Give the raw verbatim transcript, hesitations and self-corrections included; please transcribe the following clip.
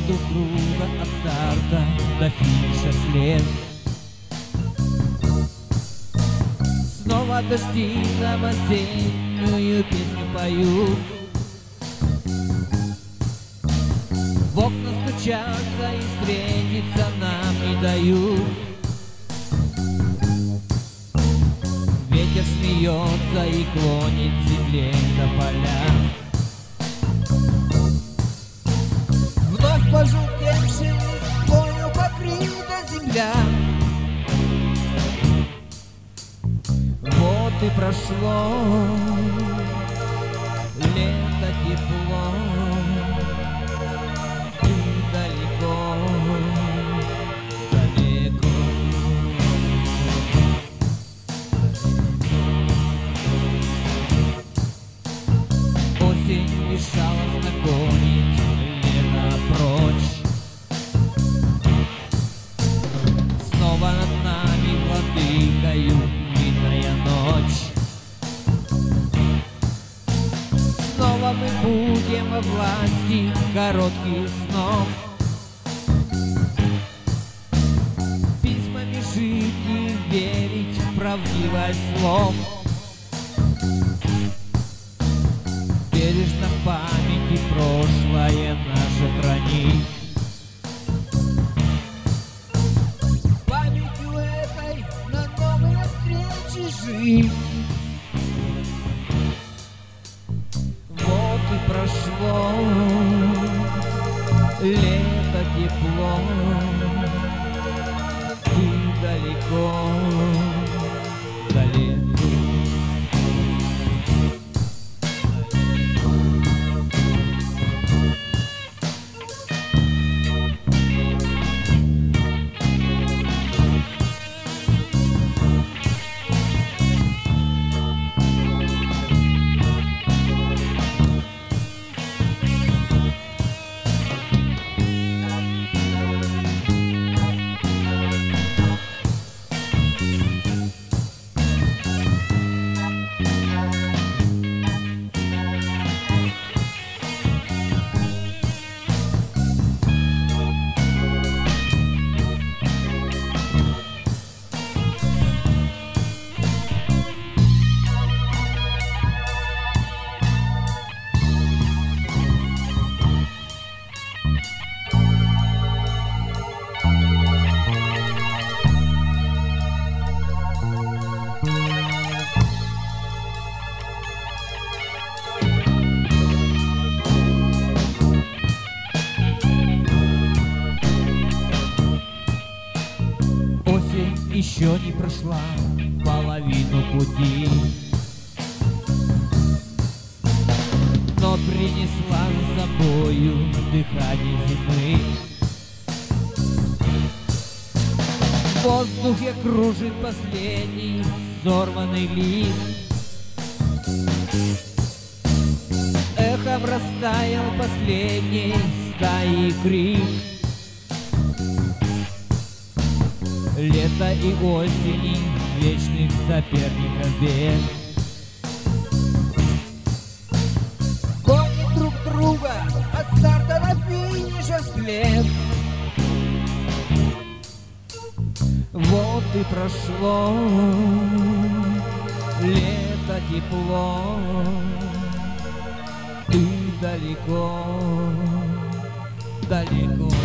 друг друга от старта до финиша след. Снова дожди нам осеннюю песню поют, в окна стучатся и встретиться нам не дают. Ветер смеется и клонит земле до поля. Вновь пожелтевшим листвою покрыта земля. Вот и прошло лето, тепло, и далеко, далеко. Осень безжалостно гонит лето прочь. Снова над нами владыкою длинная ночь. Снова мы будем во власти коротких снов, письмами жить и верить в правдивость слов. Бережно в памяти прошлое наше хранить. Памятью этой на новые встречи жить. Вот и прошло лето, тепло, и далеко, далеко. Еще не прошла половину пути, но принесла с собою дыхание зимы. В воздухе кружит последний сорванный лист, эхом растаял последний стаи крик. Лето и осени, вечных соперников бед, гонят друг друга от старта до финиша вслед. Вот и прошло лето, тепло, и далеко, далеко.